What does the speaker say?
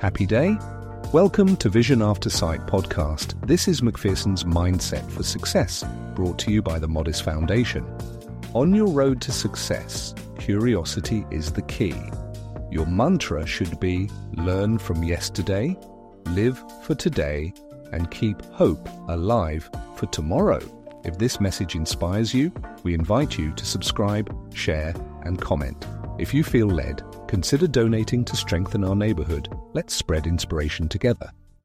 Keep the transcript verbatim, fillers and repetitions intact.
Happy day? Welcome to Vision After Sight podcast. This is Macpherson's Mindset for Success, brought to you by the Modis Foundation. On your road to success, curiosity is the key. Your mantra should be learn from yesterday, live for today, and keep hope alive for tomorrow. If this message inspires you, we invite you to subscribe, share, and comment. If you feel led, consider donating to strengthen our neighborhood. Let's spread inspiration together.